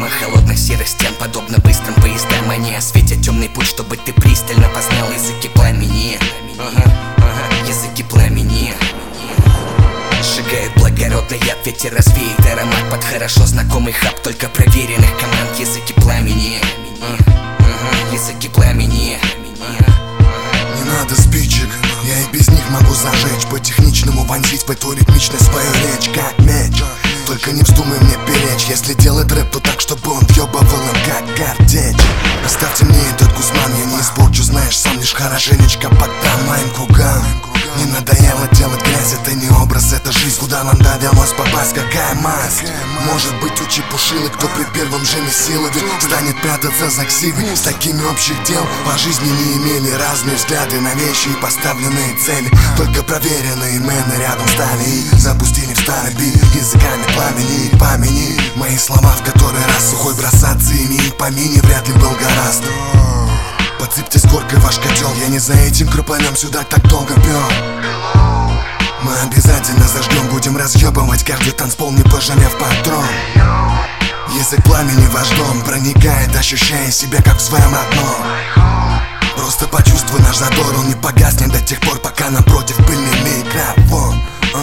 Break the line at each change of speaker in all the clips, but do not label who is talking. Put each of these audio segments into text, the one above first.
Мимо холодных серых стен, подобно быстрым поездам, они осветят темный путь, чтобы ты пристально познал языки пламени. Языки пламени сжигают благородный яд, ветер развеет аромат под хорошо знакомый хаб только проверенных команд. Языки пламени. Языки пламени.
Не надо спичек, я и без них могу зажечь, по-техничному вонзить в эту ритмичность свою речь, как меч. Только не вздумай мне перечь, если делать рэп, то так, чтобы он въебывал им как картечь. Оставьте мне этот гузман, я не испорчу, знаешь, сам лишь хорошенечко поддам моим кругам. Не надоело делать грязь, это не образ, это жизнь, куда нам довелось попасть, какая масть. Может быть у чепушилы, кто при первом же силы станет прятаться за ксивой. С такими общих дел по жизни не имели разные взгляды на вещи и поставленные цели. Только проверенные мены рядом стали и запустили в старый бит языками пламени. Мои слова в который раз сухой бросаться ими и помини вряд ли был гораздо. Подсыпьте с горкой ваш котел, я не за этим крупанем сюда так долго пёр. Мы обязательно зажгем, будем разъебывать каждый танцпол, не пожалев патрон. Язык пламени ваш дом проникает, ощущая себя как в своем родном. Просто почувствуй наш задор, он не погаснет до тех пор, пока напротив пыльный микрофон.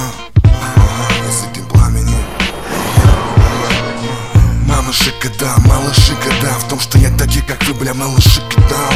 Языки пламени. Малыши года в том, что я такие, как вы, бля, малыши года.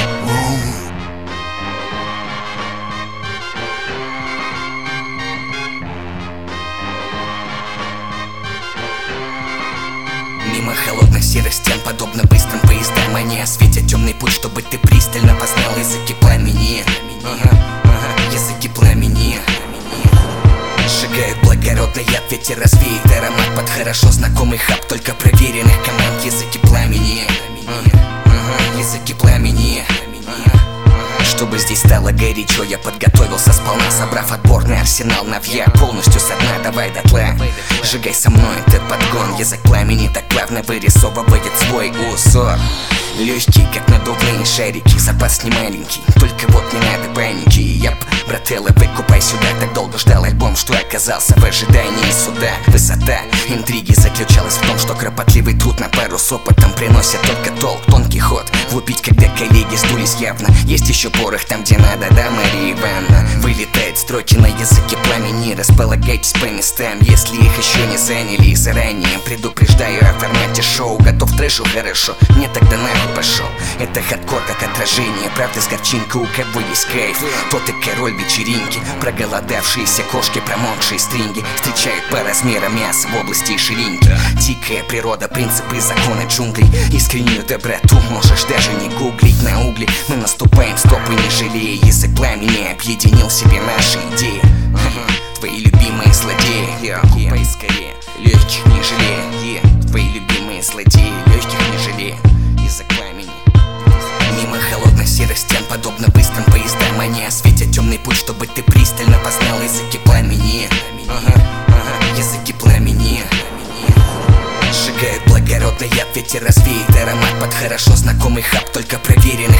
Мимо холодных серых стен, подобно быстрым поездам, они осветят темный путь, чтобы ты пристально познал языки пламени. Языки пламени сжигают благородный яд, ветер развеет аромат под хорошо знакомый хаб только проверенных команд. Языки пламени. Языки пламени. Чтобы здесь стало горячо, я подготовился сполна, собрав отборный арсенал навья полностью со дна, давай дотла. Сжигай со мной этот подгон, язык пламени так плавно вырисовывает свой узор. Легкие, как надувные шарики, запас не маленький, только вот не надо паники. Яп, брателло, выкупай сюда, так долго ждал альбом, что оказался в ожидании суда. Высота интриги заключалась в том, что кропотливый труд на пару с опытом приносит только толк, тонкий ход. Влупить, когда коллеги сдулись явно, есть еще порох там, где надо, да, Мария Ивановна? Вылетает строки на языке пламени, располагайтесь по местам, если их еще не заняли. Заранее предупреждаю о формате шоу, готов к трэшу, хорошо, мне тогда нахуй пошел. Это хардкор как отражение правды с горчинкой, у кого есть кайф, тот и король вечеринки. Проголодавшиеся кошки, промокшие стринги встречают по размерам мяса в области ширинки. Дикая природа, принципы, законы джунглей, искреннюю доброту можешь даже не гуглить. На угли мы наступаем, стопы не жалея, язык пламени объединил в себе наши идеи. Твои любимые злодеи, купай скорее, легких не жалея. Твои любимые злодеи, легких не жалея. Язык пламени. Мимо холодных серых стен, подобно быстрым поездам, они осветят темный путь, чтобы ты пристально познал языки пламени. Языки пламени сжигают благородный яд, ветер развеет аромат под хорошо знакомый хаб только проверенный